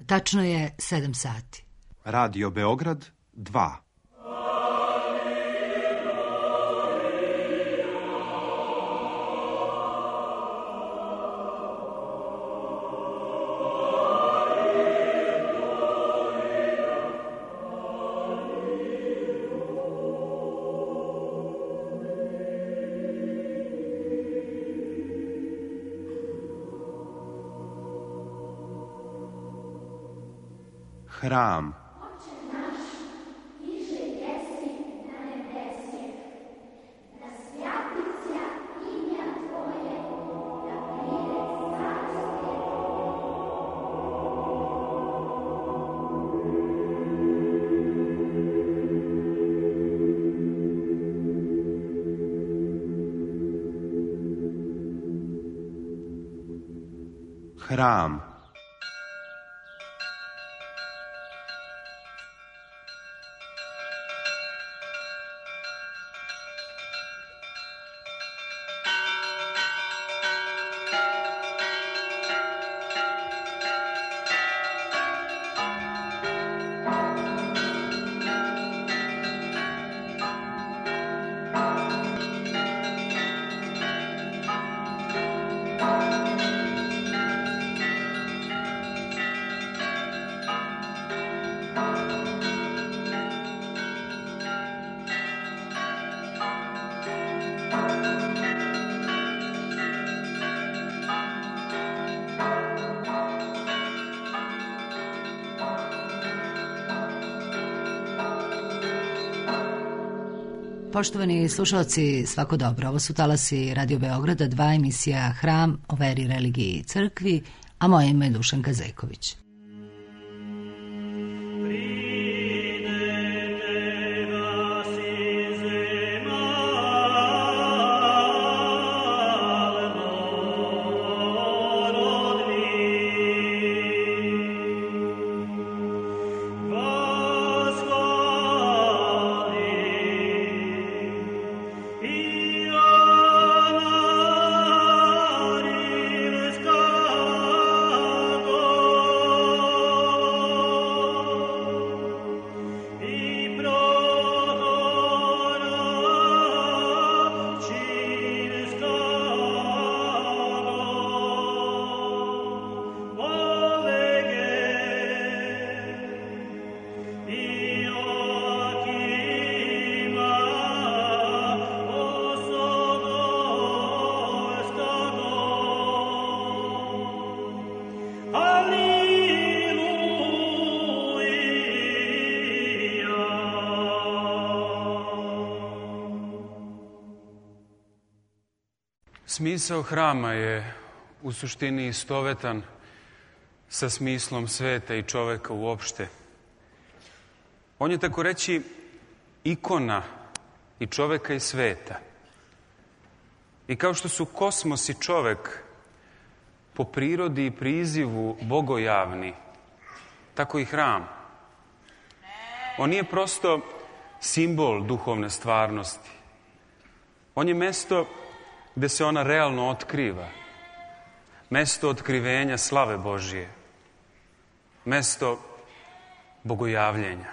Tačno je 7 sati. Radio Beograd 2. Hram. Hram. Poštovani slušalci, svako dobro. Ovo su talasi Radio Beograda 2, emisija Hram o veri, religiji i crkvi, a moje ime je Dušanka Zeković. Smisao hrama je u suštini istovetan sa smislom sveta i čoveka uopšte. On je, tako reći, ikona i čoveka i sveta. I kao što su kosmos i čovek po prirodi i prizivu bogojavni, tako i hram. On nije prosto simbol duhovne stvarnosti. On je mesto gde se ona realno otkriva. Mesto otkrivenja slave Božije. Mesto bogojavljenja.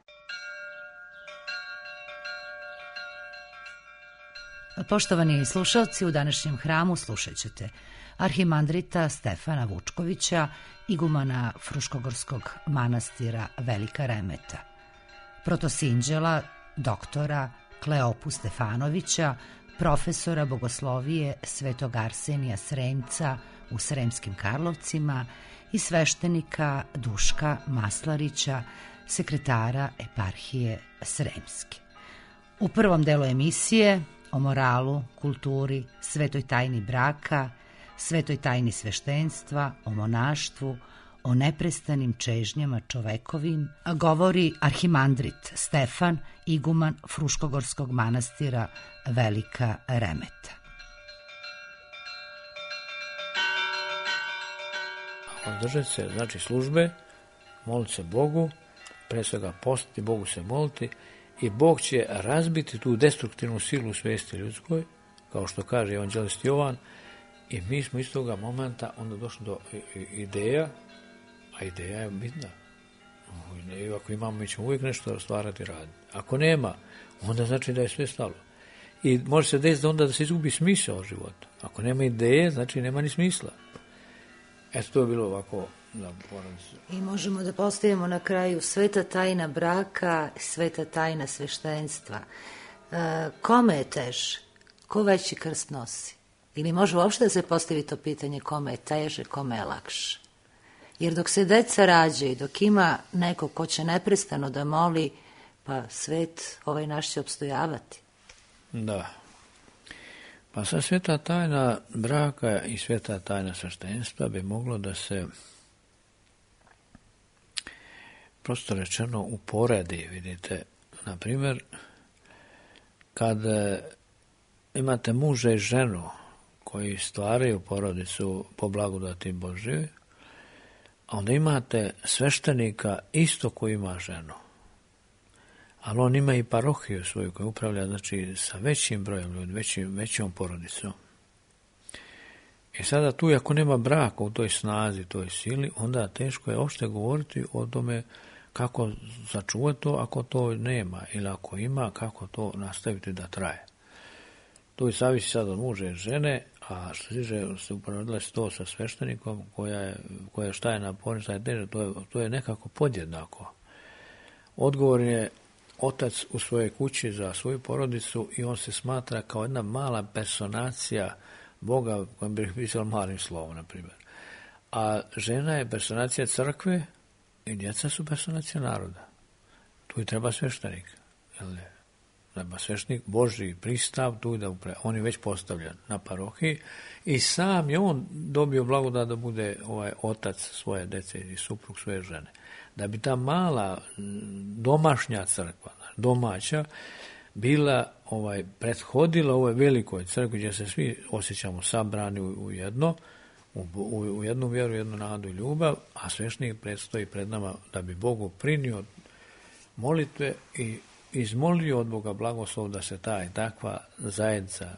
Poštovani slušalci, u današnjem hramu slušat ćete arhimandrita Stefana Vučkovića, igumana Fruškogorskog manastira Velika Remeta, protosinđela doktora Kleopu Stefanovića, profesora bogoslovije Svetog Arsenija Sremca u Sremskim Karlovcima i sveštenika Duška Maslarića, sekretara eparhije Sremske. U prvom delu emisije o moralu, kulturi, svetoj tajni braka, svetoj tajni sveštenstva, o monaštvu, o neprestanim čežnjama čovekovim, govori arhimandrit Stefan, iguman Fruškogorskog manastira Velika Remeta. Držati se, znači, službe, moliti se Bogu, pre svega postiti, Bogu se moliti, i Bog će razbiti tu destruktivnu silu svesti ljudskoj, kao što kaže evanđelist Jovan, i mi smo iz toga momenta onda došli do ideja, A ideja je bitna. I ako imamo, mi ćemo uvijek nešto stvarati i raditi. Ako nema, onda znači da je sve stalo. I može se desiti onda da se izgubi smisao života. Ako nema ideje, znači nema ni smisla. Eto, to je bilo ovako za porodicu. I možemo da postavimo na kraju sveta tajna braka, sveta tajna sveštenstva. Kome je teže? Ko veći krst nosi? Ili može uopšte da se postavi to pitanje kome je teže, kome je lakše? Jer dok se deca rađaju, dok ima neko ko će neprestano da moli, pa svet ovaj naš će opstojavati. Da. Pa sad sveta tajna braka i sveta tajna sveštenstva bi moglo da se prosto rečeno uporedi, vidite. Na primjer, kad imate muža i ženu koji stvaraju porodicu po blagodati Božjoj, a onda imate sveštenika isto koji ima ženu. Ali on ima i parohiju svoju koju upravlja, znači, sa većim brojem ljudi, većom porodicom. I sada tu, ako nema braka u toj snazi, toj sili, onda teško je uopšte govoriti o tome kako sačuvati to ako to nema, ili ako ima, kako to nastaviti da traje. To je zavisi sad od muža i žene, a što se uporedila se to sa sveštenikom, koja šta je naporno, šta je teže, to je nekako podjednako. Odgovor je otac u svojoj kući za svoju porodicu i on se smatra kao jedna mala personacija Boga, kojem bih pisao malim slovom, na primjer. A žena je personacija crkve i djeca su personacija naroda. Tu i treba sveštenik. Treba sveštenik, Božji pristav, tu da on je već postavljen na parohiji i sam je on dobio blagodat da bude otac svoje dece i suprug svoje žene. Da bi ta mala domašnja crkva, domaća, bila prethodila ovoj velikoj crkvi gdje se svi osjećamo sabrani u jedno, u jednu vjeru, jednu nadu i ljubav, a sveštenik predstoji pred nama da bi Bogu prinio molitve i izmolio od Boga blagoslov da se ta i takva zajednica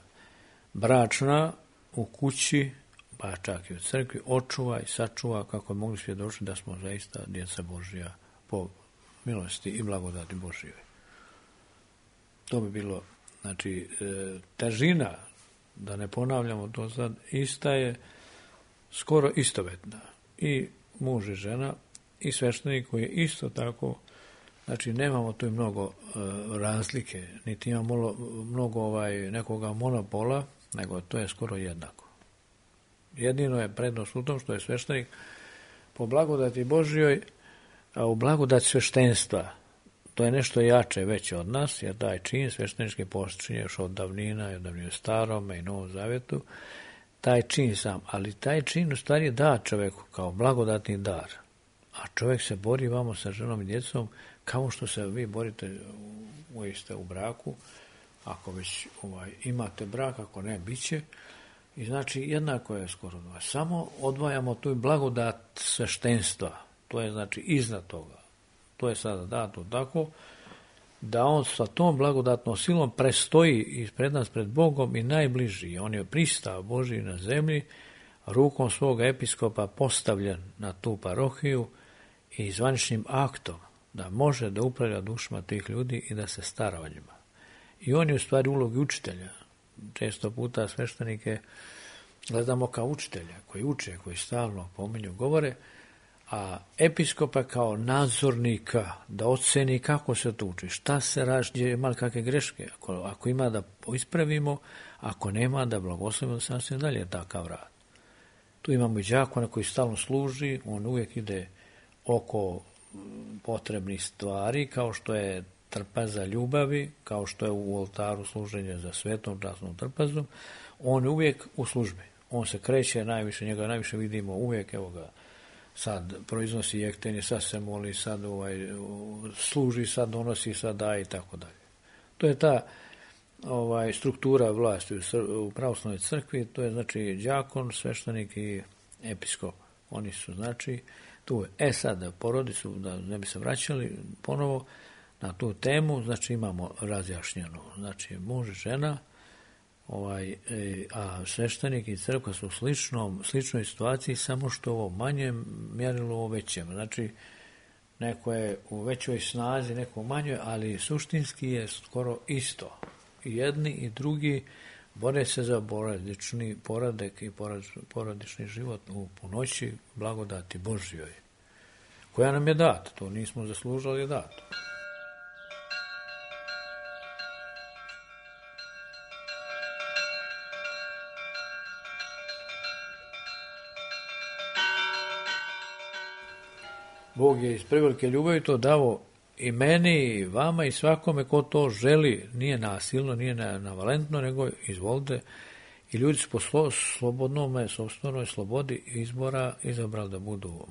bračna u kući, pa čak i u crkvi, očuva i sačuva kako mogli svjedočiti da smo zaista djeca Božja po milosti i blagodati Božjoj. To bi bilo, znači, težina, da ne ponavljamo to sad, ista je skoro istovetna. I muž i žena i sveštenik koji je isto tako, znači nemamo tu mnogo razlike, niti imamo mnogo nekoga monopola, nego to je skoro jednako. Jedino je prednost u tom što je sveštenik po blagodati Božjoj, a u blagodati sveštenstva, to je nešto jače veće od nas, jer taj čin sveštenički počinje još od davnina, od davnina Starome i Novom Zavjetu, taj čin sam, ali taj čin u stvari da čovjeku kao blagodatni dar, a čovjek se bori vamo sa ženom i djecom kao što se vi borite u braku, ako već imate brak, ako ne, bit će. I znači jednako je skoro od vas. Samo odvajamo tu blagodat sveštenstva. To je znači iznad toga. To je sada dato tako da on sa tom blagodatnom silom prestoji ispred nas pred Bogom i najbliži. On je pristav Božji na zemlji, rukom svoga episkopa postavljen na tu parohiju i zvaničnim aktom da može da upravlja dušama tih ljudi i da se stara o njima. I on je u stvari ulogi učitelja. Često puta sveštenike gledamo kao učitelja, koji uče, koji stalno pominju, govore, a episkopa kao nadzornika da oceni kako se to uči, šta se radi, gdje je malo kakve greške, ako ima da ispravimo, ako nema da blagoslovimo da sam se dalje takav rad. Tu imamo i đakona koji stalno služi, on uvijek ide oko potrebnih stvari, kao što je trpaza ljubavi, kao što je u oltaru služenje za svetom časnom trpazom, on je uvijek u službi. On se kreće najviše, njega najviše vidimo uvijek, evo ga, sad proiznosi jektenje, sad se moli, sad služi, sad donosi, sad daje i tako dalje. To je ta struktura vlasti u pravoslavnoj crkvi, to je znači đakon, sveštenik i episkop. Oni su znači tu. Sad porodicu, da ne bi se vraćali ponovo na tu temu, znači imamo razjašnjeno, znači muž i žena, a sveštenik i crkva su u sličnoj situaciji, samo što ovo manjem mjerilu, ovo većem. Znači, neko je u većoj snazi, neko u manjoj, ali suštinski je skoro isto. I jedni i drugi bore se za porodični poredak i porodični život u punoći blagodati Božjoj, koja nam je data. To nismo zaslužili, je dato. Bog je iz prevelike ljubavi to dao i meni, i vama, i svakome ko to želi. Nije nasilno, nije navalentno, nego izvolite. I ljudi su po slobodnome, sopstvenoj slobodi izbora izabrali da budu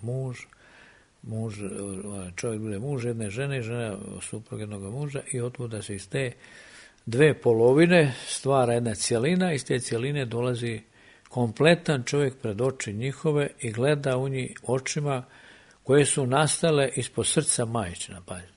čovjek bude muž jedne žene i žena suprug jednog muža, i otvuda se iz te dve polovine stvara jedna cjelina. Iz te cjeline dolazi kompletan čovjek pred oči njihove i gleda u njih očima koje su nastale ispod srca majčina, pazite.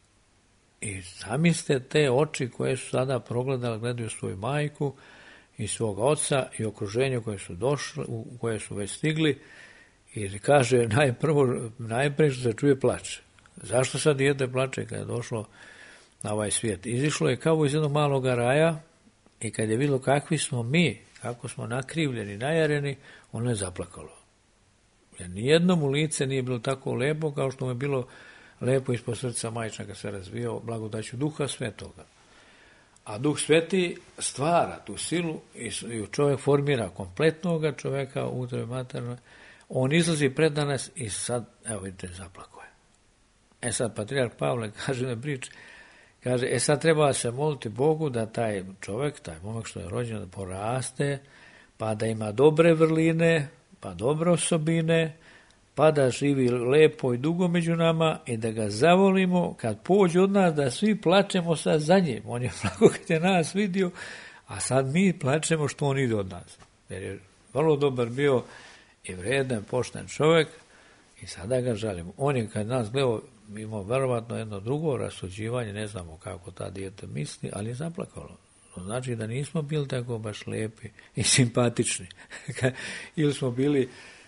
I zamislite te oči koje su sada progledali, gledaju svoju majku i svoga oca i okruženje koje su došli, u koje su već stigli, i kaže najprije što se čuje plač. Zašto sad dijete plače kad je došlo na ovaj svijet? Izišlo je kao iz jednog malog raja i kad je vidjelo kakvi smo mi, kako smo nakrivljeni, najareni, ono je zaplakalo. Jer nijednom u lice nije bilo tako lepo kao što mu je bilo lepo ispod srca majčina kad se razvijao blagodaću Duha Svetoga. A Duh Sveti stvara tu silu i čovjek formira kompletnoga čovjeka u utrobi maternoj. On izlazi pred nas i sad, evo vidite, zaplako je. Sad patrijarh Pavle kaže na priči, kaže, sad treba se moliti Bogu da taj čovjek, taj momak što je rođen, da poraste, pa da ima dobre vrline, pa dobre osobine, pa da živi lepo i dugo među nama i da ga zavolimo kad pođe od nas, da svi plačemo sad za njim. On je plako kad je nas vidio, a sad mi plačemo što on ide od nas. Jer je vrlo dobar bio i vredan, pošten čovjek i sada ga žalimo. On je kad nas gledao, imao verovatno jedno drugo rasuđivanje, ne znamo kako ta dijete misli, ali je zaplakalo. To znači da nismo bili tako baš lijepi i simpatični. Ili smo bili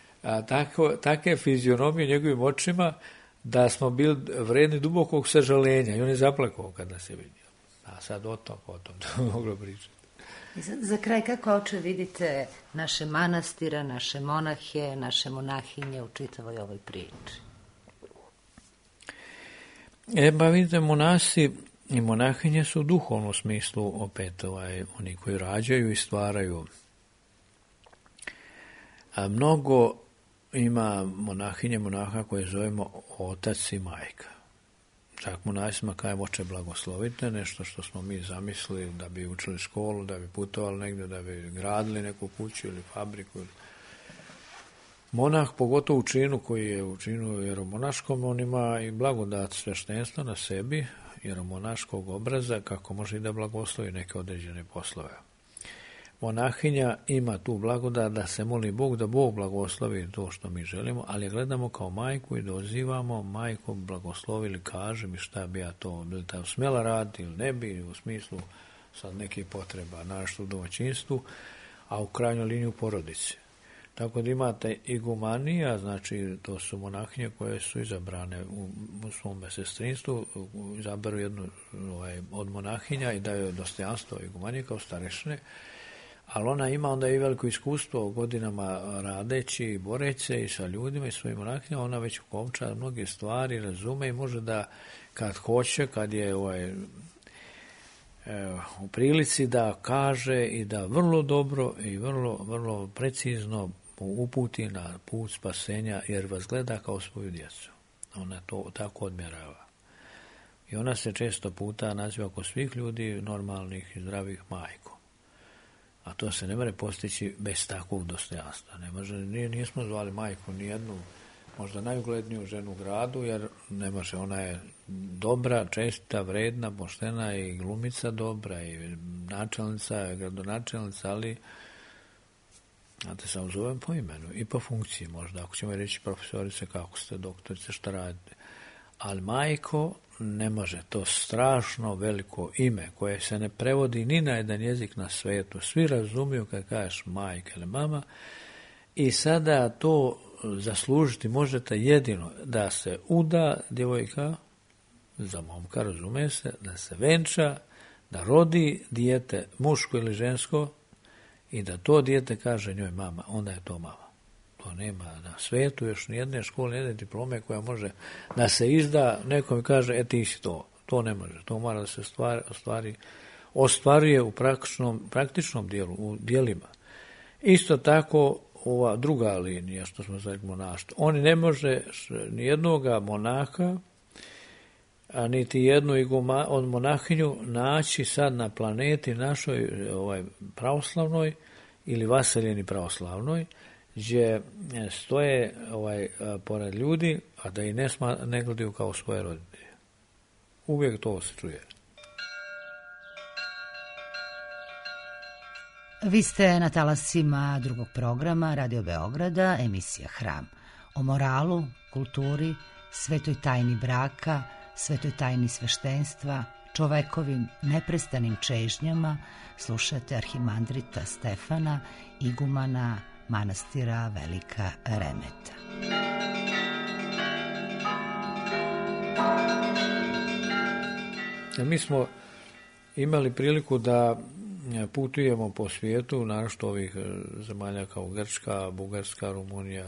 takve fizionomije njegovim očima da smo bili vredni dubokog sažalenja i on je zaplakao kada se vidio. A sad o tom to moglo pričati. Za kraj, kako oče vidite naše manastire, naše monahe, naše monahinje u čitavoj ovoj priči? Pa vidite, monasi i monahinje su u duhovnom smislu opet oni koji rađaju i stvaraju. A mnogo ima monahinje, monaha koje zovemo otac i majka. Čak monasima kajem oče blagoslovite, nešto što smo mi zamislili da bi učili školu, da bi putovali negdje, da bi gradili neku kuću ili fabriku. Monah, pogotovo u činu koji je u činu jeromonaškom, on ima i blagodat sveštenstva na sebi, jeromonaškog obraza, kako može i da blagoslovi neke određene poslove. Monahinja ima tu blagodat da se moli Bog, da Bog blagoslovi to što mi želimo, ali gledamo kao majku i dozivamo majku blagoslovi ili kaže mi šta bi ja to, bi li ta smjela raditi ili ne bi, u smislu sad nekih potreba, našto u domaćinstvu, a u krajnjoj liniji u porodici. Tako da imate igumanija, znači to su monahinje koje su izabrane u svom sestrinstvu, izaberu jednu od monahinja i daju dostojanstvo igumanije kao starešine, ali ona ima onda i veliko iskustvo godinama radeći i boreći i sa ljudima i svojim monahinjama, ona već ukovča mnoge stvari, razume i može da kad hoće, kad je u prilici da kaže i da vrlo dobro i vrlo precizno uputi na put spasenja, jer vas gleda kao svoju djecu. Ona to tako odmjerava. I ona se često puta naziva kod svih ljudi normalnih i zdravih majkom. A to se ne može postići bez takvog dostojanstva. Ne može, nismo zvali majku nijednu, možda najugledniju ženu u gradu, jer ne može, ona je dobra, čestita, vredna, poštena i glumica dobra i načelnica, gradonačelnica, ali znate, samo zovem po imenu i po funkciji možda, ako ćemo reći profesorice, kako ste, doktorice, šta radite. Ali majko ne može, to strašno veliko ime koje se ne prevodi ni na jedan jezik na svetu. Svi razumiju kad kažeš majka ili mama i sada to zaslužiti možete jedino da se uda djevojka, za momka razume se, da se venča, da rodi dijete muško ili žensko i da to dijete kaže njoj mama, onda je to mama. To nema na svetu još nijedne škole, nijedne diplome koja može da se izda, nekom kaže, ti si to. To ne može, to mora da se ostvaruje u praktičnom dijelu, u dijelima. Isto tako ova druga linija, što smo zvali monaštvo. On ne može nijednoga monaka, a niti jednu od monahinju naći sad na planeti našoj pravoslavnoj ili vaseljeni pravoslavnoj, gdje stoje pored ljudi, a da i ne gledaju kao svoje roditelje. Uvijek to se čuje. Vi ste na talasima drugog programa Radio Beograda, emisija Hram. O moralu, kulturi, svetoj tajni braka, svetoj tajni sveštenstva, čovekovim neprestanim čežnjama slušate arhimandrita Stefana, igumana manastira Velika Remeta. Mi smo imali priliku da putujemo po svijetu, naročito ovih zemalja kao Grčka, Bugarska, Rumunija,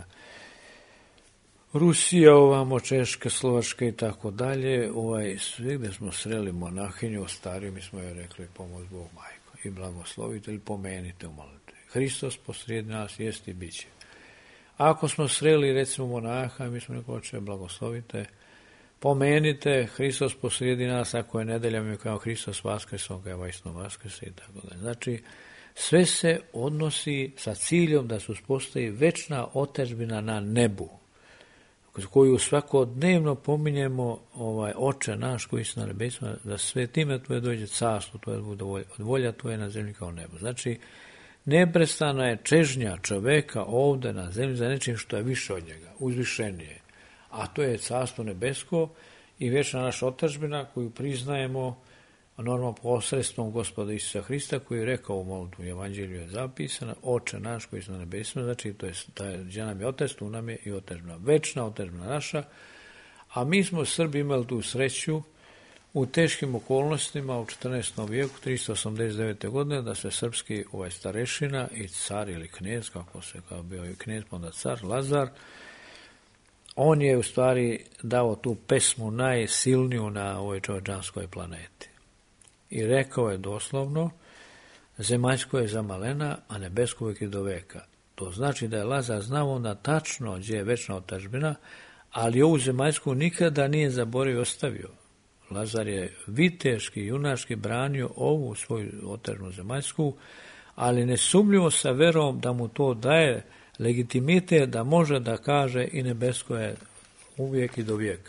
Rusija, ovamo Češka, Slovačka i tako dalje. Svi gdje smo sreli monahinju, stariju, mi smo joj rekli pomoć Bog majko i blagoslovite ili pomenite u molitvi. Hristos posrijedi nas jest i bit će. Ako smo sreli recimo monaha, mi smo rekli oče blagoslovite, pomenite, Hristos posrijedi nas, ako je nedelja mi kao Hristos vaskrese, on ga je vajsno vaskrese i tako dalje. Znači, sve se odnosi sa ciljom da se uspostavi večna otadžbina na nebu, koju svakodnevno pominjemo oče naš koji si na nebesima, da sve time tvoje dođe carstvo, tvoje bude volja tvoje na zemlji kao nebo. Znači, neprestana je čežnja čoveka ovdje na zemlji za nečim što je više od njega, uzvišenije. A to je carstvo nebesko i večna naša otadžbina koju priznajemo normalno posredstvom Gospoda Isusa Hrista koji je rekao u molitvu u Evanđelju je zapisana, oče naš koji su na nebesima, znači to je gdje nam je otac, tu nam je i otadžbina, večna otadžbina naša, a mi smo Srbi imali tu sreću u teškim okolnostima u 14. vijeku, 389. godine, da se srpski starešina i car ili knez, kako se kao bio i knez, onda car Lazar, on je u stvari dao tu pesmu najsilniju na ovoj čovječanskoj planeti. I rekao je doslovno, zemaljsko je za malena, a nebesko uvijek je do veka. To znači da je Lazar znao onda tačno gdje je večna otadžbina, ali ovu zemaljsku nikada nije zaboravio i ostavio. Lazar je viteški, junački branio ovu svoju otadžbinu zemaljsku, ali nesumljivo sa verom da mu to daje legitimitet da može da kaže i nebesko je uvijek i do vijeka.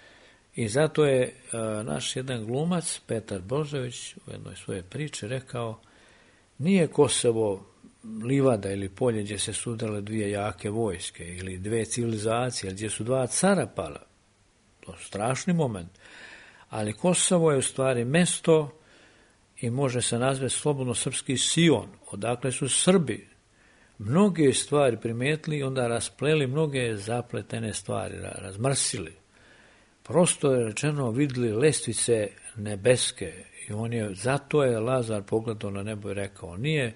I zato je naš jedan glumac, Petar Božović, u jednoj svoje priče rekao, nije Kosovo livada ili polje gdje se sudale dvije jake vojske ili dvije civilizacije, gdje su dva cara pala. To je strašni moment. Ali Kosovo je u stvari mesto i može se nazvati slobodno srpski Sion, odakle su Srbi mnoge stvari primijetili i onda raspleli mnoge zapletene stvari, razmrsili. Prosto je rečeno vidjeli lestvice nebeske i zato je Lazar pogledao na nebo i rekao,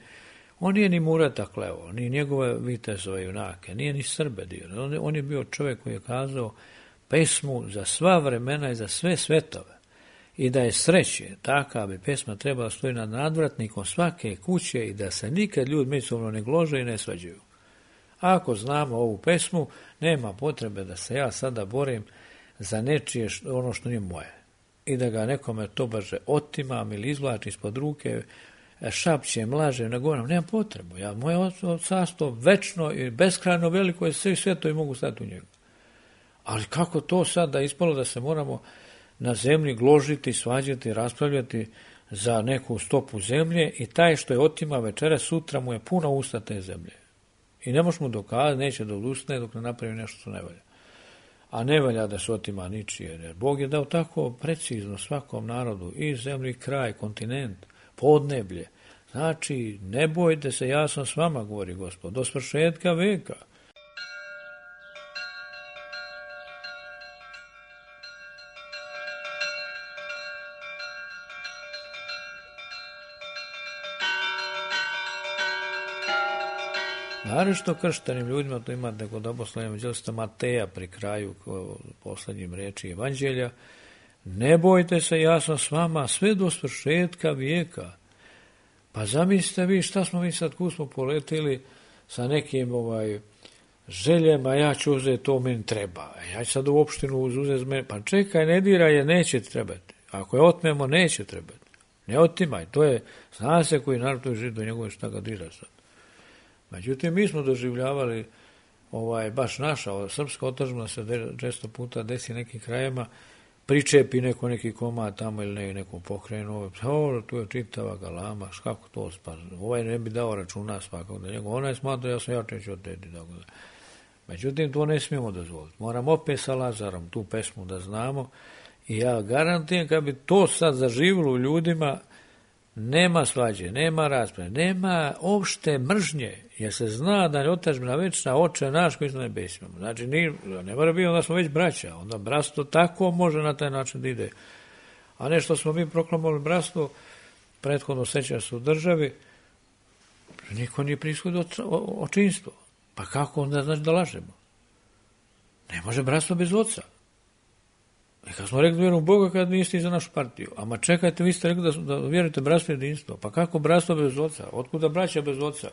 on nije ni Murata kleo, ni njegove vitezove junake, nije ni Srbe dio. On je bio čovjek koji je kazao pesmu za sva vremena i za sve svetove. I da je sreće, taka bi pesma trebala stoji nad nadvratnikom svake kuće i da se nikad ljudi međusobno ne glože i ne svađaju. Ako znamo ovu pesmu, nema potrebe da se ja sada borim za nečije ono što nije moje. I da ga nekome to baže otimam ili izvlačim ispod ruke, šapćem, lažem, ne govorim, nema potrebu. Moje carstvo večno i beskrajno veliko je sve svetovi mogu stati u njega. Ali kako to sad da ispalo da se moramo na zemlji gložiti, svađati, raspravljati za neku stopu zemlje i taj što je otima večera, sutra mu je puna usta te zemlje. I ne možemo dokazati, neće da odustane dok ne napravi nešto što ne valja. a ne valja da se otima ničije. Jer Bog je dao tako precizno svakom narodu, i zemlji, kraj, kontinent, podneblje. Znači, ne bojte se, ja sam s vama, govori Gospod, do svršetka veka. Naročito krštenim ljudima, to imate kod apostolskog evanđelista Mateja pri kraju posljednjim reči evanđelja, ne bojte se, ja sam s vama sve do svršetka vijeka. Pa zamislite vi šta smo mi sad, kud smo poletili sa nekim željama, ja ću uzeti to, meni treba. Ja ću sad u opštinu uzeti meni. Pa čekaj, ne diraj je, neće trebati. Ako je otmemo, neće trebati. Ne otimaj, to je, zna se koji narod to živi do njegove, šta ga dira sad. Međutim, mi smo doživljavali baš naša srpska otadžbina se često puta desi nekim krajima, pričepi neki komad tamo ili neku pokrenu, tu je čitava galama, kako to spazno, ne bi dao računa svakako da njegov, onaj smatra ja sam jačeći od tedi. Međutim, to ne smijemo dozvoliti. Moram opet sa Lazarom tu pesmu da znamo i ja garantujem kad bi to sad zaživilo u ljudima, nema svađe, nema rasprave, nema opšte mržnje, jer se zna da je otadžbina večna, Oče naš koji su na nebesima. Znači, ne mora biti, onda smo već braća, onda bratstvo tako može na taj način da ide. A ne što smo mi proklamovali bratstvo, prethodno seća se u državi, niko nije prishodio očinstvo. Pa kako onda znači da lažemo? Ne može bratstvo bez oca. I kad smo rekli da vjerujemo u Boga kad niste i za našu partiju. Ama čekajte, vi ste rekli da vjerujete bratstvo jedinstvo. Pa kako bratstvo bez oca? Otkuda braća bez oca?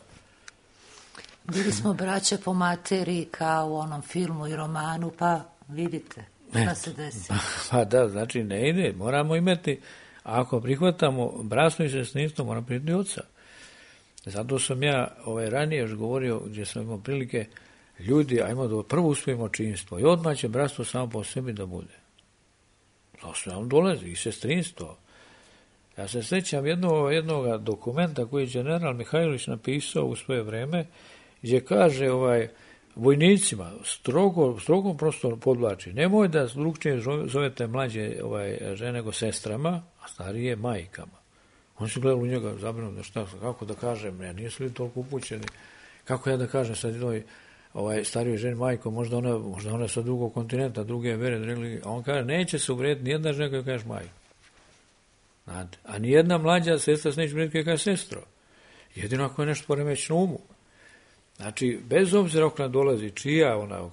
Bili smo braća po materi kao u onom filmu i romanu, pa vidite šta se desi. Pa da, znači ne ide. Moramo imati, ako prihvatamo bratstvo i sestrinstvo, moramo prihvatiti oca. Zato sam ja ranije još govorio, gdje sam imao prilike, ljudi, ajmo da prvo uspijemo očinstvo i odmah će bratstvo samo po sebi da bude. To sve vam dolazi, i sestrinstvo. Ja se sjećam jednog dokumenta koji je general Mihajlović napisao u svoje vreme, gdje kaže vojnicima, strogo prosto podvlači, nemoj da drugčije zovete mlađe žene nego sestrama, a starije majkama. On se gledao u njega zabrinuto, kako da kažem, nisu li toliko upućeni, kako ja da kažem sad jednoj starijoj ženi majko, možda ona sa drugog kontinenta, druge vere, religije, a on kaže, neće se uvrediti nijedna žena koja kaže majko. Znate, a nijedna mlađa sestra se neće uvrediti koja kaže sestro. Jedino ako je nešto poremećeno umu. Znači, bez obzira ako nam dolazi čija,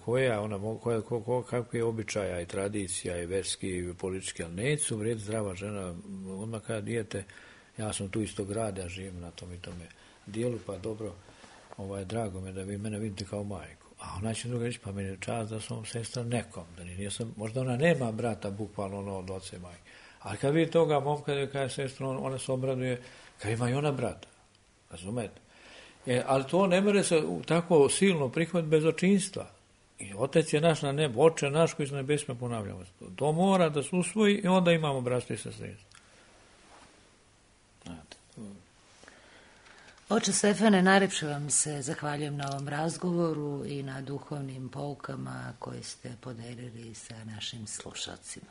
kakve je običaja i tradicija i verski i politički, ali neće se uvrediti zdrava žena, odmah kada dijete, ja sam tu istog grada, ja živim na tom i tome dijelu, pa dobro, drago me da vi mene vidite kao majku. A ona će druga reći, pa meni je čast da sam sestra nekom, možda ona nema brata, bukvalno od oca i majke. Ali kad vidi toga momka da kaže sestra, ona se obraduje, kad ima i ona brata. Razumete? Ali to ne može se tako silno prihvatiti bez očinstva. I Otec je naš na nebu, Oče naš koji su na nebesima, ponavljamo. To mora da se usvoji i onda imamo bratstvo i sestrinstvo. Oče Stefane, najlepše vam se zahvaljujem na ovom razgovoru i na duhovnim poukama koje ste podelili sa našim slušalcima.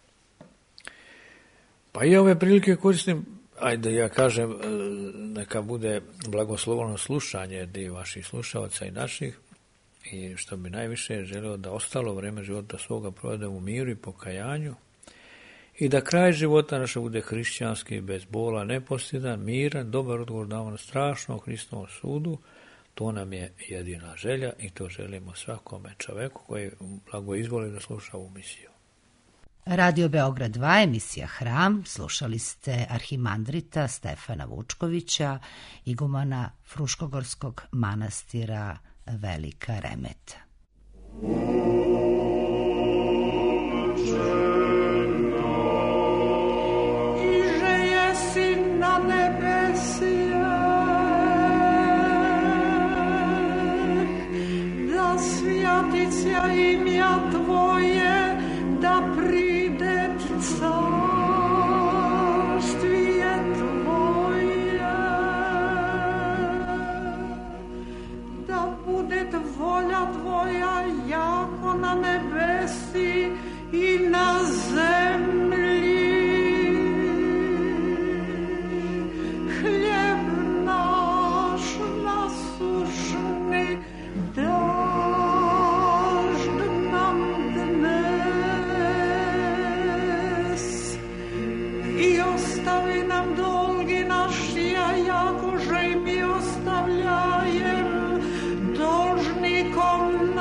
Pa i ove prilike koristim, ajde ja kažem, neka bude blagosloveno slušanje vaših slušalaca i naših, i što bi najviše želeo da ostalo vreme života svoga provedemo u miru i pokajanju, i da kraj života naša bude hrišćanski, bez bola, nepostidan, miran, dobar odgovor damo na strašnom Hristovom sudu. To nam je jedina želja i to želimo svakome čoveku koji blago izvoli da sluša ovu misiju. Radio Beograd 2, emisija Hram. Slušali ste arhimandrita Stefana Vučkovića, igumana Fruškogorskog manastira Velika Remeta. Svjatića imja Tvoje, da pride carštvije Tvoje, da bude volja Tvoja jako i na zemlji. Hljeb naš nasušni dažd nam dnes i ostavi nam dolgi našija, jakože i mi ostavljajem dolžnikom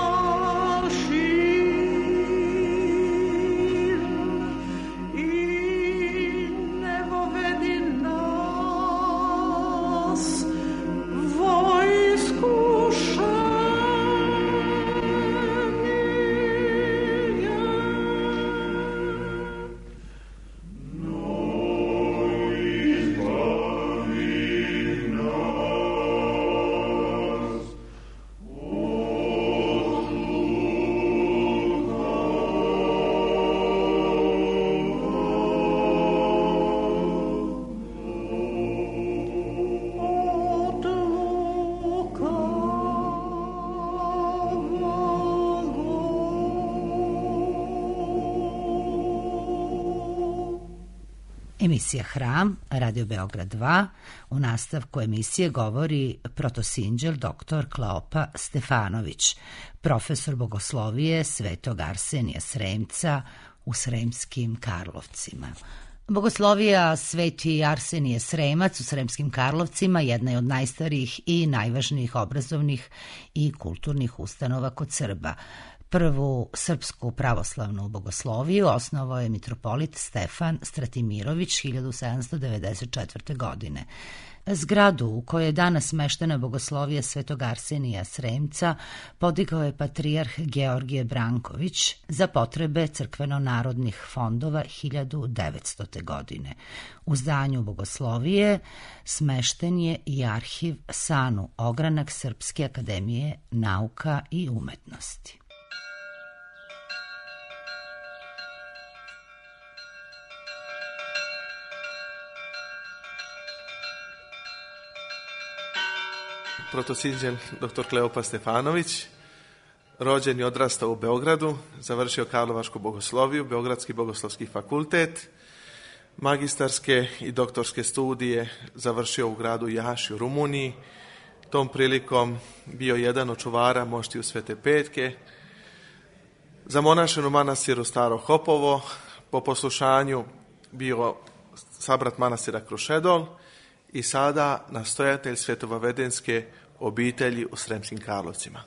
našim i ne vovedi nas vo iskušenje. Emisija Hram, Radio Beograd 2. U nastavku emisije govori protosinđel dr. Kleopa Stefanović, profesor bogoslovije Svetog Arsenija Sremca u Sremskim Karlovcima. Bogoslovija Sveti Arsenije Sremac u Sremskim Karlovcima jedna je od najstarijih i najvažnijih obrazovnih i kulturnih ustanova kod Srba. Prvu srpsku pravoslavnu bogosloviju osnovao je mitropolit Stefan Stratimirović 1794. godine. Zgradu u kojoj je danas smeštena bogoslovija Svetog Arsenija Sremca podigao je patrijarh Georgije Branković za potrebe crkveno-narodnih fondova 1900. godine. U zdanju bogoslovije smešten je i arhiv SANU, ogranak Srpske akademije nauka i umetnosti. Protosinđel dr. Kleopa Stefanović, rođen i odrastao u Beogradu, završio Karlovačku bogosloviju, Beogradski bogoslovski fakultet, magistarske i doktorske studije završio u gradu Jaši u Rumuniji, tom prilikom bio jedan od čuvara moštiju Svete Petke, zamonašen u manastiru Staro Hopovo, po poslušanju bio sabrat manastira Krušedol i sada nastojatelj svetovavedenske obitelji u Sremskim Karlovcima.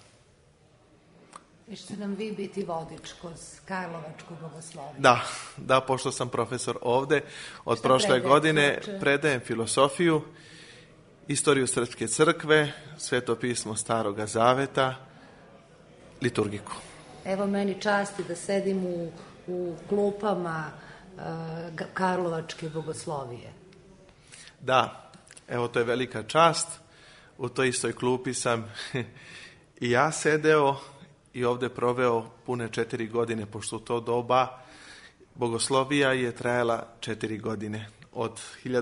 I ćete nam vi biti vodič kroz Karlovačku bogosloviju? Da, pošto sam profesor ovde, od prošle godine predajem filosofiju, istoriju Srpske crkve, Sveto pismo Staroga Zaveta, liturgiku. Evo meni časti da sedim u klupama Karlovačke bogoslovije. Da, evo to je velika čast. U toj istoj klupi sam i ja sedeo i ovde proveo pune 4 godine, pošto u to doba bogoslovija je trajala 4 godine, od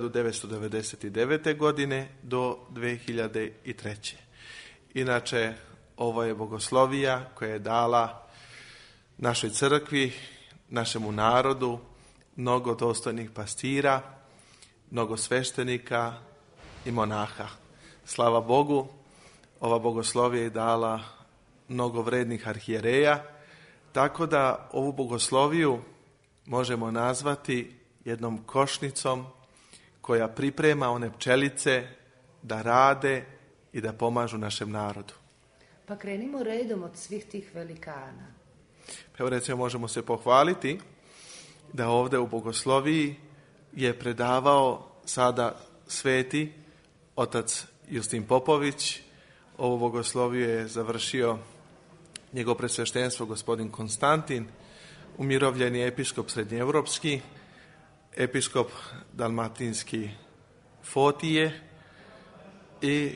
1999. godine do 2003. Inače, ovo je bogoslovija koja je dala našoj crkvi, našemu narodu, mnogo dostojnih pastira, mnogo sveštenika i monaha. Slava Bogu, ova bogoslovija je dala mnogo vrednih arhijereja, tako da ovu bogosloviju možemo nazvati jednom košnicom koja priprema one pčelice da rade i da pomažu našem narodu. Pa krenimo redom od svih tih velikana. Evo recimo možemo se pohvaliti da ovde u bogosloviji je predavao sada sveti otac Justin Popović. Ovu bogosloviju je završio njegov presveštenstvo gospodin Konstantin, umirovljeni episkop srednjeevropski, episkop dalmatinski Fotije i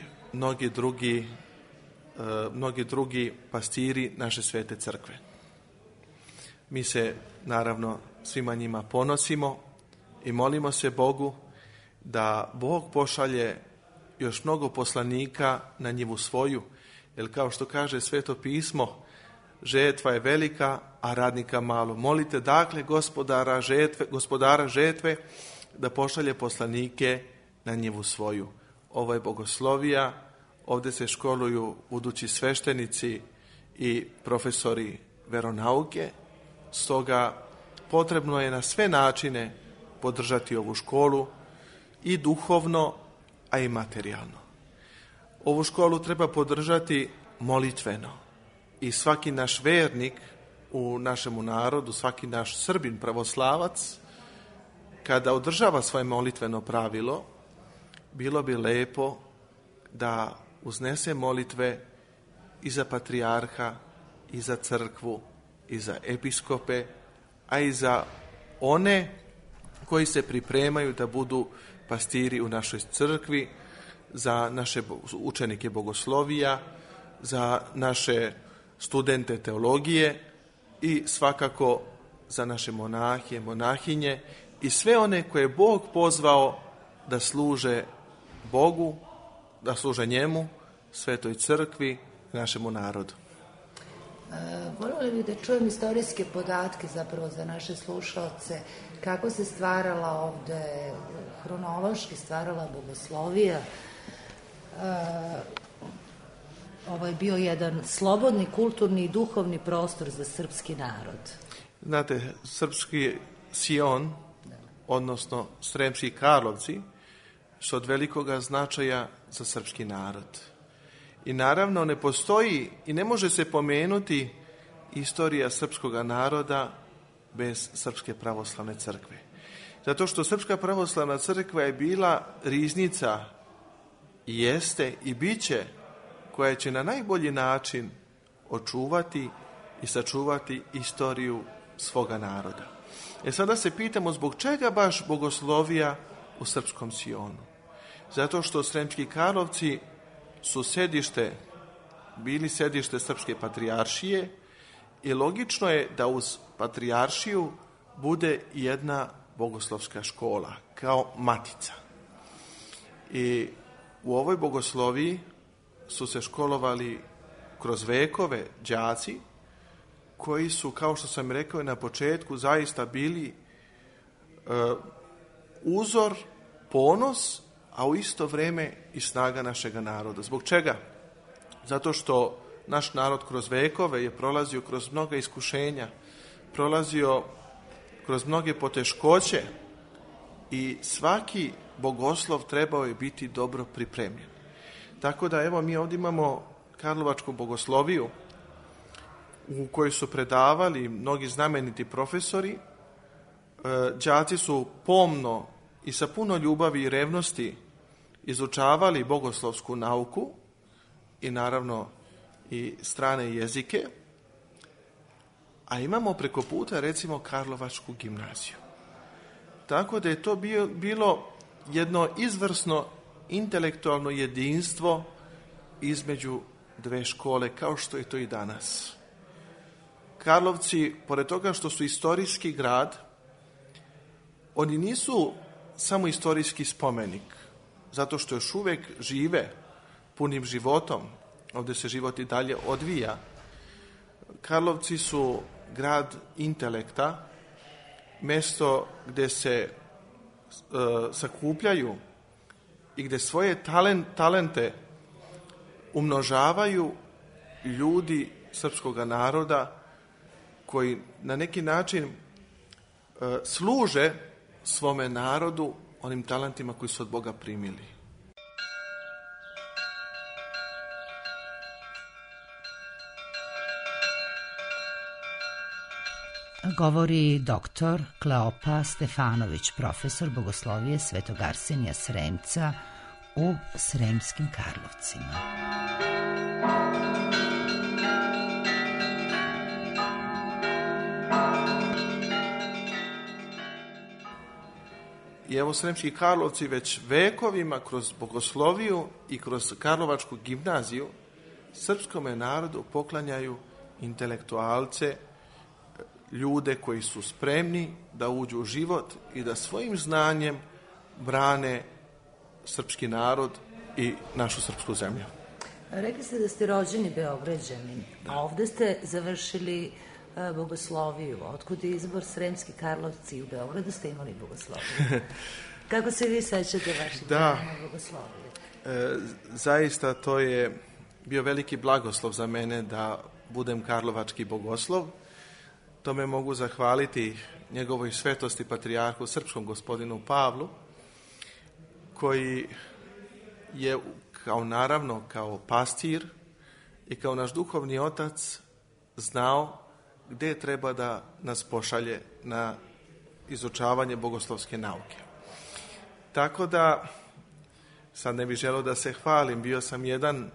mnogi drugi pastiri naše svete crkve. Mi se naravno svima njima ponosimo i molimo se Bogu da Bog pošalje još mnogo poslanika na njivu svoju, jer kao što kaže Sveto pismo, žetva je velika, a radnika malo. Molite dakle gospodara žetve da pošalje poslanike na njivu svoju. Ovo je bogoslovija, ovdje se školuju budući sveštenici i profesori veronauke, stoga potrebno je na sve načine podržati ovu školu i duhovno, a i materijalno. Ovu školu treba podržati molitveno i svaki naš vernik u našemu narodu, svaki naš Srbin pravoslavac, kada održava svoje molitveno pravilo, bilo bi lepo da uznese molitve i za patrijarha, i za crkvu, i za episkope, a i za one koji se pripremaju da budu pastiri u našoj crkvi, za naše učenike bogoslovija, za naše studente teologije i svakako za naše monahije, monahinje i sve one koje je Bog pozvao da služe Bogu, da služe njemu, Svetoj crkvi, našemu narodu. Voljeli bih da čujem istorijske podatke zapravo za naše slušalce, kako se stvarala ovde, hronološki stvarala bogoslovija. Ovo je bio jedan slobodni, kulturni i duhovni prostor za srpski narod. Znate, srpski Sion, odnosno Sremski Karlovci, su od velikoga značaja za srpski narod. I naravno ne postoji i ne može se pomenuti istorija srpskog naroda bez Srpske pravoslavne crkve. Zato što Srpska pravoslavna crkva je bila riznica i jeste i biće koja će na najbolji način očuvati i sačuvati istoriju svoga naroda. Sada se pitamo zbog čega baš bogoslovija u srpskom Sionu. Zato što Sremski Karlovci su bili sedište Srpske patrijaršije i logično je da uz patrijaršiju bude jedna bogoslovska škola, kao matica. I u ovoj bogosloviji su se školovali kroz vekove đaci koji su, kao što sam rekao na početku, zaista bili uzor, ponos, a u isto vrijeme i snaga našega naroda. Zbog čega? Zato što naš narod kroz vekove je prolazio kroz mnoga iskušenja, prolazio kroz mnoge poteškoće i svaki bogoslov trebao je biti dobro pripremljen. Tako da evo mi ovdje imamo Karlovačku bogosloviju u kojoj su predavali mnogi znameniti profesori. Đaci su pomno i sa puno ljubavi i revnosti izučavali bogoslovsku nauku i naravno i strane jezike, a imamo preko puta recimo Karlovačku gimnaziju. Tako da je to bilo jedno izvrsno intelektualno jedinstvo između dve škole, kao što je to i danas. Karlovci, pored toga što su istorijski grad, oni nisu samo istorijski spomenik, zato što još uvijek žive punim životom, ovdje se život i dalje odvija. Karlovci su grad intelekta, mjesto gdje se sakupljaju i gdje svoje talente umnožavaju ljudi srpskog naroda koji na neki način služe svome narodu onim talentima koji su od Boga primili. Govori doktor Kleopa Stefanović, profesor bogoslovije Svetog Arsenija Sremca u Sremskim Karlovcima. I evo Sremski Karlovci već vekovima kroz bogosloviju i kroz Karlovačku gimnaziju srpskome narodu poklanjaju intelektualce, ljude koji su spremni da uđu u život i da svojim znanjem brane srpski narod i našu srpsku zemlju. Rekli ste da ste rođeni Beograđanin, a ovde ste završili bogosloviju. Otkud je izbor Sremski Karlovci? U Beogradu ste imali bogosloviju. Kako se vi sećate vaših bogoslovije? Zaista to je bio veliki blagoslov za mene da budem karlovački bogoslov. Tome mogu zahvaliti njegovoj svetosti patrijarhu srpskom gospodinu Pavlu, koji je kao pastir i kao naš duhovni otac znao gde treba da nas pošalje na izučavanje bogoslovske nauke. Tako da, sad ne bih želeo da se hvalim, bio sam jedan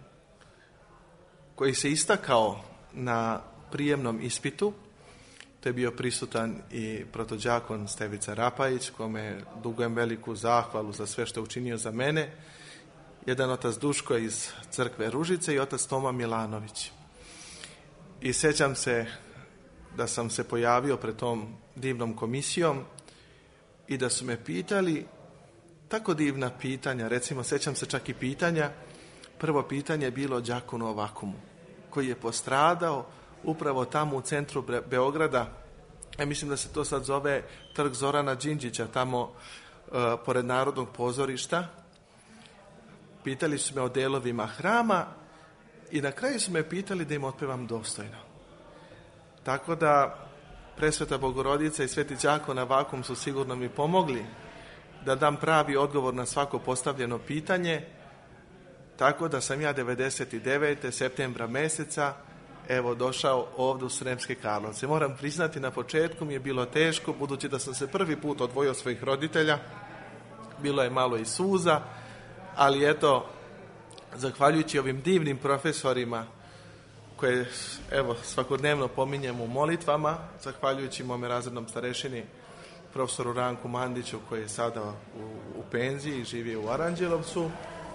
koji se istakao na prijemnom ispitu. To je bio prisutan i protođakon Stevica Rapajić, kome dugujem veliku zahvalu za sve što je učinio za mene. Jedan otac Duško iz crkve Ružice i otac Toma Milanović. I sećam se da sam se pojavio pred tom divnom komisijom i da su me pitali tako divna pitanja. Recimo, sećam se čak i pitanja. Prvo pitanje je bilo o đakonu Ovakumu, koji je postradao upravo tamo u centru Beograda. Mislim da se to sad zove Trg Zorana Đinđića, tamo pored Narodnog pozorišta. Pitali su me o delovima hrama i na kraju su me pitali da im otpevam dostojno. Tako da Presveta Bogorodica i Sveti đakon Avakum su sigurno mi pomogli da dam pravi odgovor na svako postavljeno pitanje, tako da sam ja 99. septembra meseca došao ovdje u Sremske Karlovce. Moram priznati, na početku mi je bilo teško, budući da sam se prvi put odvojio od svojih roditelja, bilo je malo i suza, ali eto, zahvaljujući ovim divnim profesorima koje svakodnevno pominjem u molitvama, zahvaljujući mome razrednom starešini profesoru Ranku Mandiću, koji je sada u penziji i živi u Aranđelovcu,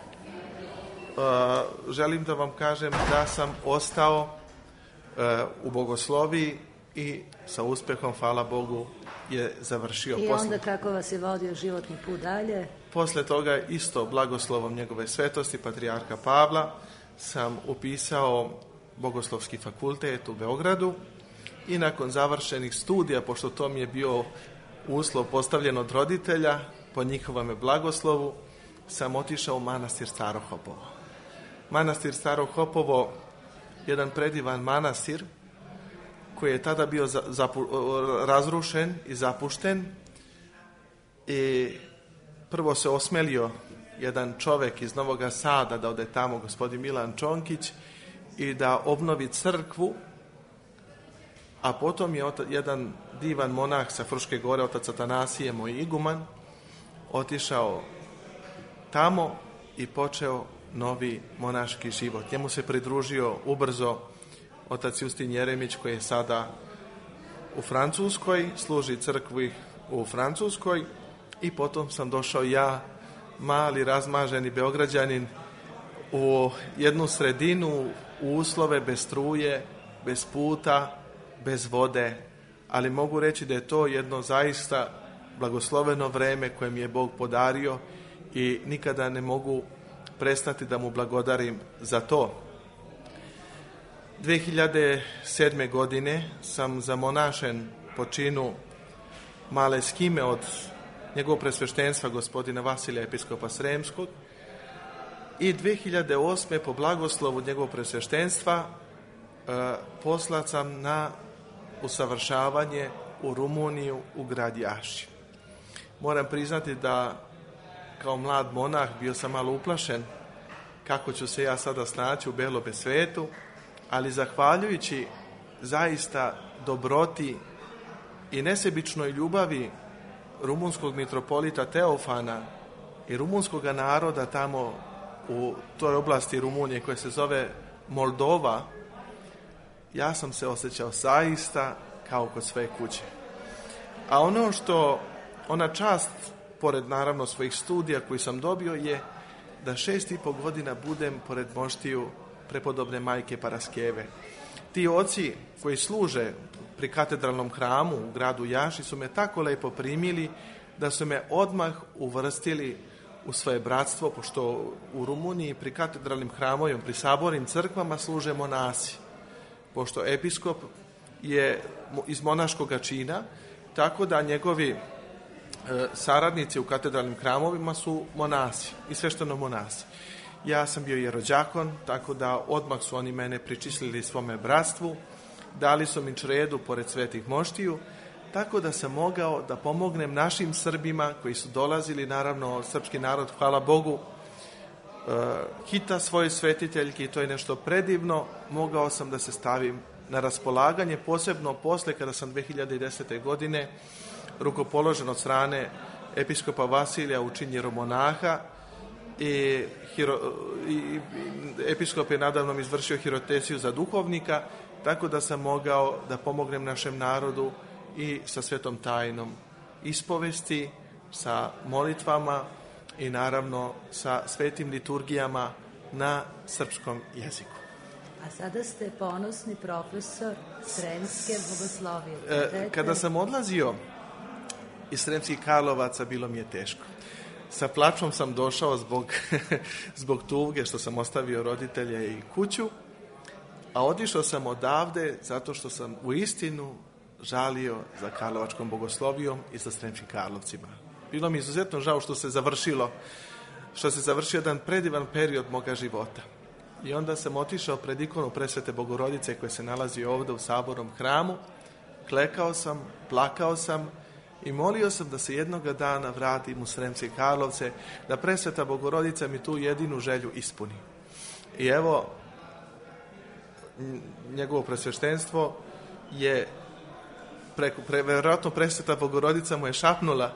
želim da vam kažem da sam ostao u bogosloviji i sa uspehom, hvala Bogu, je završio. I onda kako vas je vodio životni put dalje? Posle toga, isto blagoslovom njegove svetosti, patrijarha Pavla, sam upisao Bogoslovski fakultet u Beogradu i nakon završenih studija, pošto to mi je bio uslov postavljen od roditelja, po njihovome blagoslovu, sam otišao u manastir Staro Hopovo. Manastir Staro Hopovo, jedan predivan manastir koji je tada bio razrušen i zapušten, i prvo se osmelio jedan čovek iz Novog Sada da ode tamo, gospodin Milan Čonkić, i da obnovi crkvu, a potom je jedan divan monah sa Fruške gore, otac Atanasije, moj iguman, otišao tamo i počeo novi monaški život. Njemu se pridružio ubrzo otac Justin Jeremić, koji je sada u Francuskoj, služi crkvi u Francuskoj, i potom sam došao ja, mali razmaženi Beograđanin, u jednu sredinu, u uslove bez struje, bez puta, bez vode, ali mogu reći da je to jedno zaista blagosloveno vreme koje mi je Bog podario i nikada ne mogu prestati da mu blagodarim za to. 2007. godine sam zamonašen po činu male skime od njegovog presveštenstva gospodina Vasilija, episkopa Sremskog, i 2008. po blagoslovu njegovog presveštenstva poslat sam na usavršavanje u Rumuniju, u grad Jaši. Moram priznati da kao mlad monah bio sam malo uplašen kako ću se ja sada snaći u belome svetu, ali zahvaljujući zaista dobroti i nesebičnoj ljubavi rumunskog mitropolita Teofana i rumunskog naroda tamo u toj oblasti Rumunije koja se zove Moldova, ja sam se osjećao zaista kao kod svoje kuće. A ona čast, pored naravno svojih studija koji sam dobio, je da 6,5 godina budem pored moštiju prepodobne majke Paraskeve. Ti oci koji služe pri katedralnom hramu u gradu Jaši su me tako lepo primili da su me odmah uvrstili u svoje bratstvo, pošto u Rumuniji pri katedralnim hramovima, pri sabornim crkvama služe monasi, pošto episkop je iz monaškog čina, tako da njegovi saradnici u katedralnim hramovima su monasi i svešteno monasi. Ja sam bio jerođakon, tako da odmah su oni mene pričислili svome bratstvu, dali su mi čredu pored svetih moštiju, tako da sam mogao da pomognem našim Srbima koji su dolazili, naravno srpski narod, hvala Bogu, hita svoje svetiteljke i to je nešto predivno. Mogao sam da se stavim na raspolaganje, posebno posle kada sam 2010. godine rukopoložen od strane episkopa Vasilija u čin jeromonaha i episkop je nadavno izvršio hirotesiju za duhovnika, tako da sam mogao da pomognem našem narodu i sa svetom tajnom ispovesti, sa molitvama i naravno sa svetim liturgijama na srpskom jeziku. A sada ste ponosni profesor Sremske bogoslovije. Kada sam odlazio iz Sremskih Karlovaca, bilo mi je teško. Sa plačom sam došao zbog tuge što sam ostavio roditelje i kuću, a otišao sam odavde zato što sam u istinu žalio za Karlovačkom bogoslovijom i za Sremskim Karlovcima. Bilo mi izuzetno žao što se završio jedan predivan period moga života. I onda sam otišao pred ikonu Presvete Bogorodice koja se nalazi ovde u sabornom hramu, klekao sam, plakao sam i molio sam da se jednoga dana vratim u Sremske Karlovce, da Presveta Bogorodica mi tu jedinu želju ispuni. I evo, njegovo presveštenstvo je verovatno Presveta Bogorodica mu je šapnula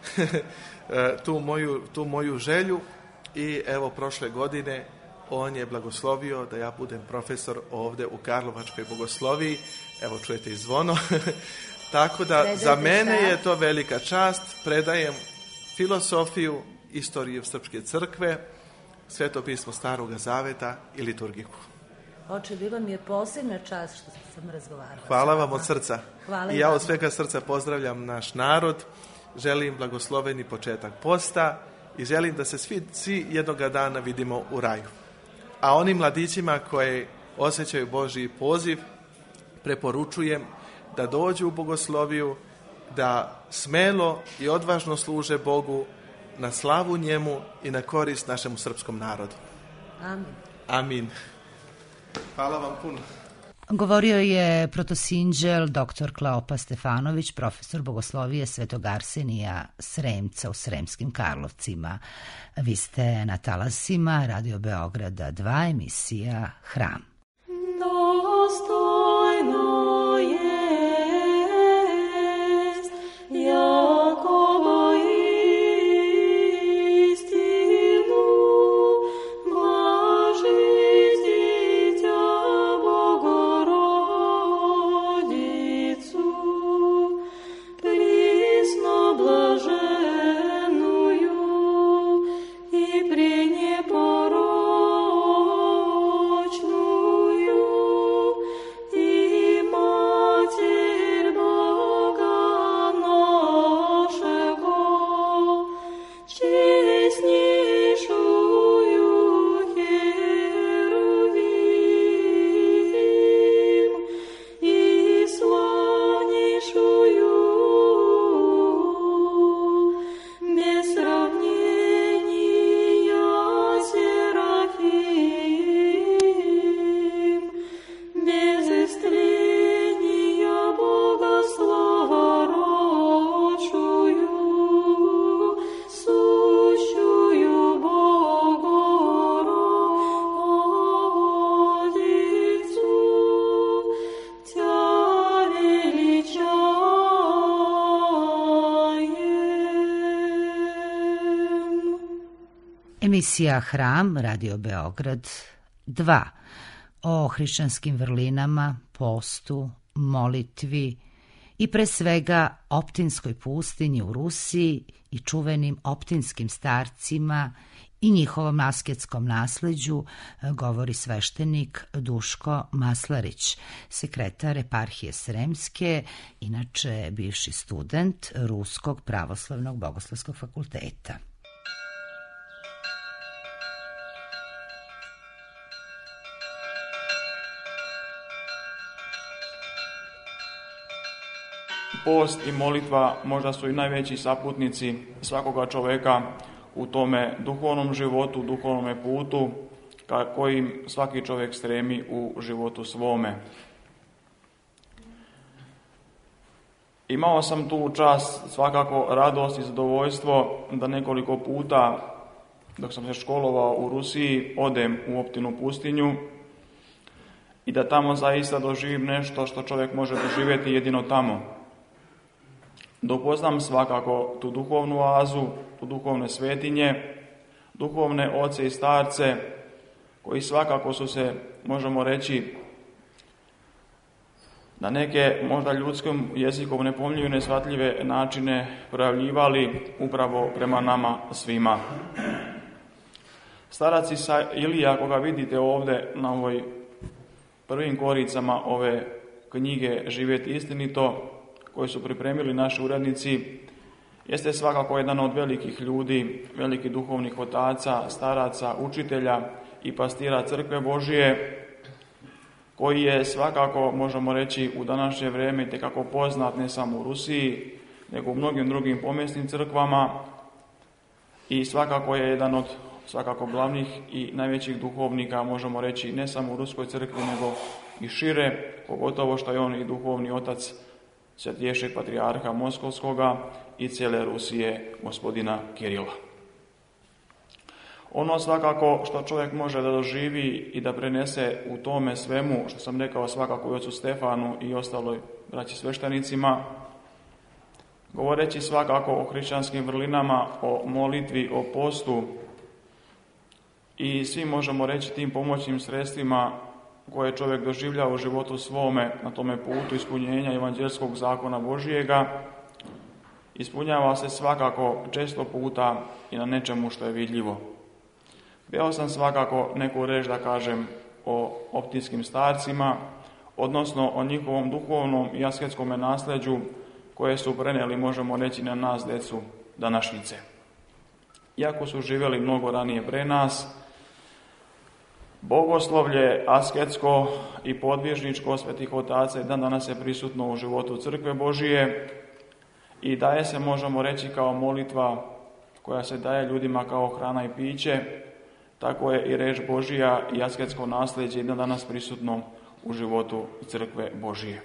tu moju želju i evo prošle godine on je blagoslovio da ja budem profesor ovde u Karlovačkoj bogosloviji. Evo čujete i zvono. Tako da za mene je to velika čast. Predajem filosofiju, istoriju Srpske crkve, Sveto pismo Staroga Zaveta i liturgiku. Oče, bilo mi je posebna čast što sam razgovarala. Hvala vam od srca. Hvala i ja od svega srca pozdravljam naš narod. Želim blagosloveni početak posta i želim da se svi jednoga dana vidimo u raju. A onim mladićima koji osjećaju Božji poziv, preporučujem da dođu u bogosloviju, da smelo i odvažno služe Bogu na slavu njemu i na korist našemu srpskom narodu. Amin. Amin. Hvala vam puno. Govorio je protosinđel dr. Kleopa Stefanović, profesor bogoslovije Svetog Arsenija Sremca u Sremskim Karlovcima. Vi ste na talasima Radio Beograda 2, emisija Hram. Dostojno jest Jakovo istinu, blažit dитя Bogorodicu, присно блаженную и пренепорочную, и Матерь Бога нашего, честнейшую Херувим и славнейшую без сравнения Серафим, без истления Богословородшую, сущую Богородицу, Тя величаем. Emisija Hram, Radio Beograd 2, o hrišćanskim vrlinama, postu, molitvi i pre svega Optinskoj pustinji u Rusiji i čuvenim optinskim starcima i njihovom asketskom nasleđu govori sveštenik Duško Maslarić, sekretar eparhije Sremske, inače bivši student Ruskog pravoslavnog bogoslovskog fakulteta. post i molitva možda su i najveći saputnici svakoga čoveka u tome duhovnom životu, duhovnom putu ka kojim svaki čovjek stremi u životu svome. Imao sam tu čast, svakako radost i zadovoljstvo da nekoliko puta dok sam se školovao u Rusiji odem u Optinu pustinju i da tamo zaista doživim nešto što čovjek može doživjeti jedino tamo. Da upoznam svakako tu duhovnu oazu, tu duhovne svetinje, duhovne oce i starce koji svakako su se, možemo reći, na neke možda ljudskom jezikom nepojmljive, neshvatljive načine projavljivali upravo prema nama svima. Starac Ilija, koga vidite ovdje na ovoj prvim koricama ove knjige Živjeti istinito, koje su pripremili naši urednici, jeste svakako jedan od velikih ljudi, velikih duhovnih otaca, staraca, učitelja i pastira Crkve Božije, koji je svakako, možemo reći, u današnje vrijeme itekako poznat ne samo u Rusiji, nego u mnogim drugim pomjesnim crkvama i svakako je jedan od svakako glavnih i najvećih duhovnika, možemo reći, ne samo u Ruskoj crkvi, nego i šire, pogotovo što je on i duhovni otac Svetiješeg patrijarha Moskovskoga i cijele Rusije, gospodina Kirila. Ono svakako što čovjek može da doživi i da prenese u tome svemu, što sam rekao svakako i ocu Stefanu i ostaloj braći sveštenicima, govoreći svakako o hrišćanskim vrlinama, o molitvi, o postu i svim, možemo reći, tim pomoćnim sredstvima koje čovjek doživlja u životu svome na tome putu ispunjenja evanđelskog zakona Božijega, ispunjava se svakako često puta i na nečemu što je vidljivo. Htio sam svakako neku reč da kažem o optinskim starcima, odnosno o njihovom duhovnom i asketskom nasljeđu koje su prenijeli, možemo reći, na nas, decu današnjice. Iako su živjeli mnogo ranije pre nas, bogoslovlje, asketsko i podvježničko svetih otaca i dan danas je prisutno u životu Crkve Božije i daje se, možemo reći, kao molitva koja se daje ljudima kao hrana i piće. Tako je i reč Božija i asketsko nasljeđe i dan danas prisutno u životu Crkve Božije.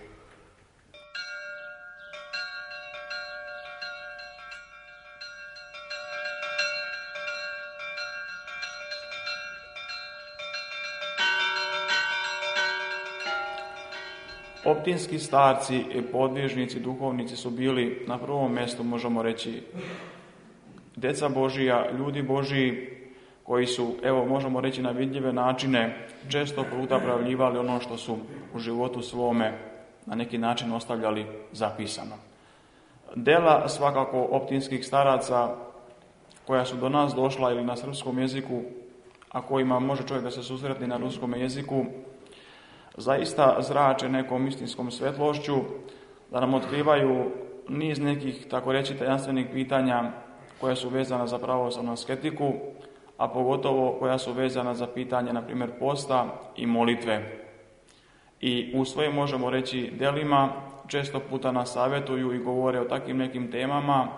Optinski starci i podvježnici, duhovnici su bili na prvom mjestu, možemo reći, deca Božija, ljudi Božiji, koji su, evo, možemo reći, na vidljive načine često puta projavljivali ono što su u životu svome na neki način ostavljali zapisano. Dela svakako optinskih staraca koja su do nas došla ili na srpskom jeziku, a kojima može čovjek da se susretne na ruskom jeziku, zaista zrače nekom istinskom svetlošću, da nam otkrivaju niz nekih, tako reći, tajanstvenih pitanja koja su vezana za pravoslavnu asketiku, a pogotovo koja su vezana za pitanje, na primjer, posta i molitve. I u svojim, možemo reći, delima često puta nas savjetuju i govore o takvim nekim temama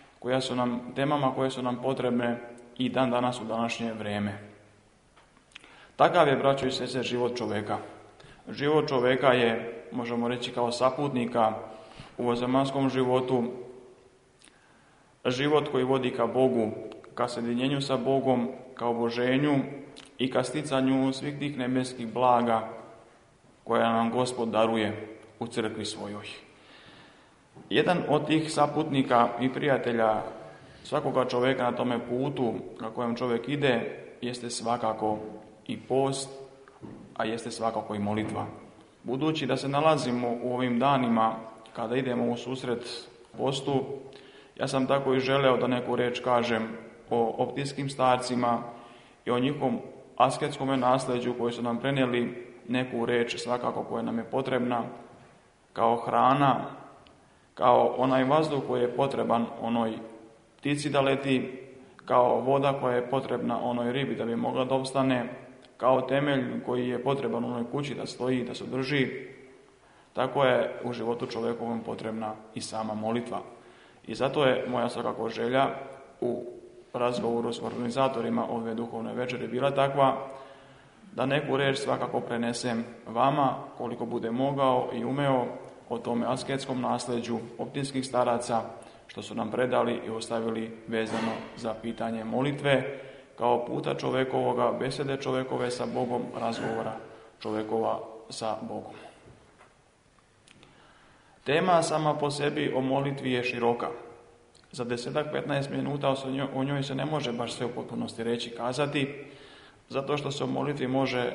koje su nam potrebne i dan danas u današnje vrijeme. Takav je, braćo i sestre, život čovjeka. Život čovjeka je, možemo reći, kao saputnika u ovozemanskom životu, život koji vodi ka Bogu, ka sjedinjenju sa Bogom, ka oboženju i ka sticanju svih tih nebeskih blaga koja nam Gospod daruje u crkvi svojoj. Jedan od tih saputnika i prijatelja svakoga čovjeka na tome putu na kojem čovjek ide jeste svakako i post, a jeste svakako i molitva. Budući da se nalazimo u ovim danima kada idemo u susret postu, ja sam tako i želeo da neku reč kažem o optinskim starcima i o njihovom asketskom nasljeđu koji su nam prenijeli neku reč svakako koja nam je potrebna kao hrana, kao onaj vazduh koji je potreban onoj ptici da leti, kao voda koja je potrebna onoj ribi da bi mogla da opstane, kao temelj koji je potreban onoj kući da stoji, da se drži. tako je u životu čovjekovom potrebna i sama molitva. I zato je moja svakako želja u razgovoru s organizatorima ove duhovne večere bila takva da neku riječ svakako prenesem vama koliko bude mogao i umeo o tome asketskom nasljeđu optinskih staraca što su nam predali i ostavili vezano za pitanje molitve kao puta čovjekovoga, besede čovjekove sa Bogom, razgovora čovjekova sa Bogom. Tema sama po sebi o molitvi je široka. Za 10-15 minuta o njoj se ne može baš sve u potpunosti reći kazati, zato što se o molitvi može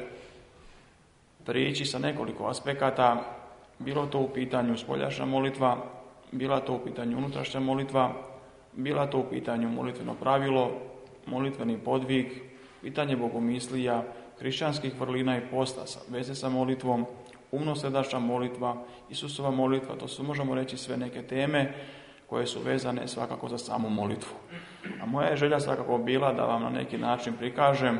prići sa nekoliko aspekata, bilo to u pitanju spoljašnja molitva, bila to u pitanju unutrašnja molitva, bila to u pitanju molitveno pravilo, molitveni podvig, pitanje bogomislija, hrišćanskih vrlina i postasa, veze sa molitvom, umnosredačna molitva, Isusova molitva, to su, možemo reći, sve neke teme koje su vezane svakako za samu molitvu. A moja je želja svakako bila da vam na neki način prikažem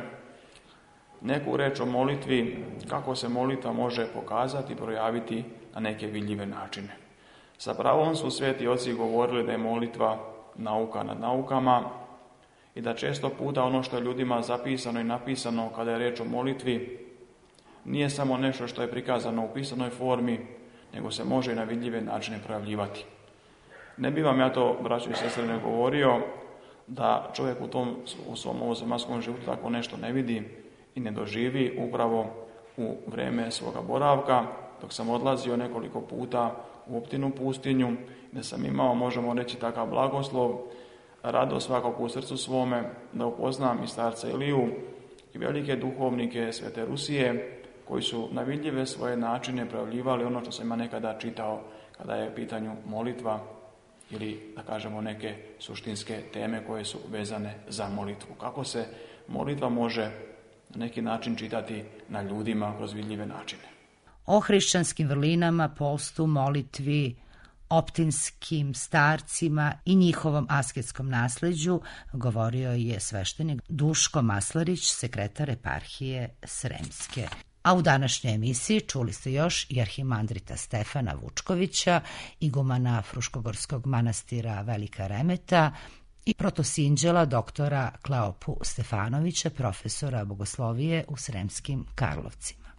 neku reč o molitvi, kako se molitva može pokazati i projaviti na neke vidljive načine. Sa pravom su sveti oci govorili da je molitva nauka nad naukama i da često puta ono što je ljudima zapisano i napisano kada je reč o molitvi nije samo nešto što je prikazano u pisanoj formi, nego se može i na vidljive načine projavljivati. Ne bi vam ja to, braćo i sestre, govorio da čovjek u svom ovozemaljskom životu tako nešto ne vidi i ne doživi upravo u vrijeme svoga boravka, dok sam odlazio nekoliko puta u Optinu pustinju, gdje sam imao, možemo reći, takav blagoslov, radost svakog u srcu svome, da upoznam i starca Iliju i velike duhovnike Svete Rusije, koji su na vidljive svoje načine projavljivali ono što sam ima nekada čitao kada je u pitanju molitva ili, da kažemo, neke suštinske teme koje su vezane za molitvu. Kako se molitva može na neki način čitati na ljudima kroz vidljive načine. O hrišćanskim vrlinama, postu, molitvi, optinskim starcima i njihovom asketskom nasljeđu govorio je sveštenik Duško Maslarić, sekretar eparhije Sremske. A u današnjoj emisiji čuli ste još i arhimandrita Stefana Vučkovića, igumana Fruškogorskog manastira Velika Remeta i protosinđela doktora Kleopu Stefanovića, profesora bogoslovije u Sremskim Karlovcima.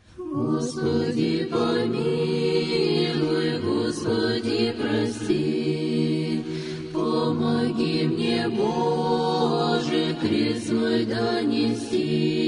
Господи, помилуй, Господи, прости, помоги мне, Боже, крест свой донести.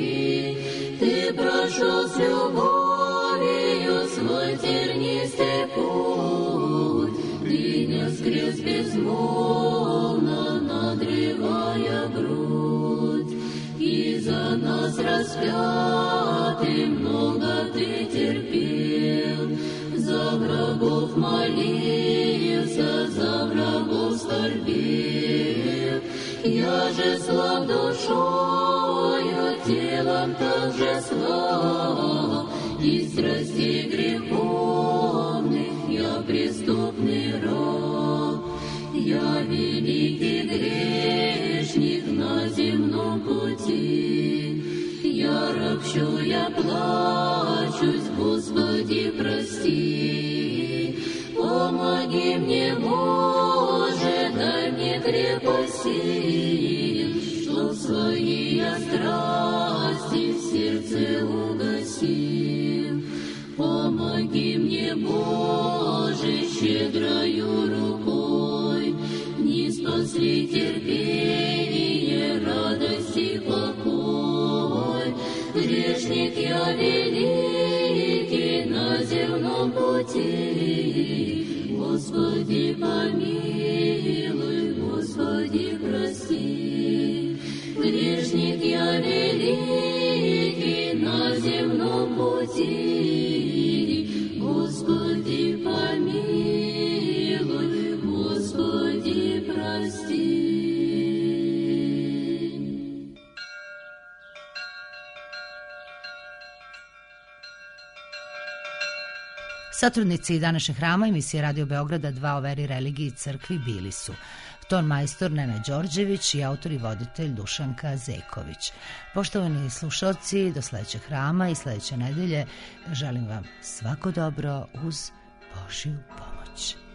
Ты прошел с любовью свой тернистый путь, Ты нес крест безмолвно, надрывая грудь, и за нас распятый много Ты терпел, за врагов молился, за врагов скорбел. Я же слаб душою, телом также слаб, и страстей греховных я преступный раб. Я великий грешник на земном пути, я ропщу, я плачусь, Господи, прости. Помоги мне, Боже, дай мне крепости, чтоб свои я страсти в сердце угасил. Помоги мне, Боже, щедрою рукой, не спасли терпение, радость и покой. Грешник я великий на земном пути, Господи, помилуй, Господи, прости. Грешник я великий на земном пути, Господи, помилуй, Господи, прости. Satrudnici današnjeg hrama emisije Radio Beograda 2 o veri, religiji i crkvi bili su ton majstor Nena Đorđević i autor i voditelj Dušanka Zejković. Poštovani slušalci, do sledećeg hrama i sledeće nedelje želim vam svako dobro uz Božju pomoć.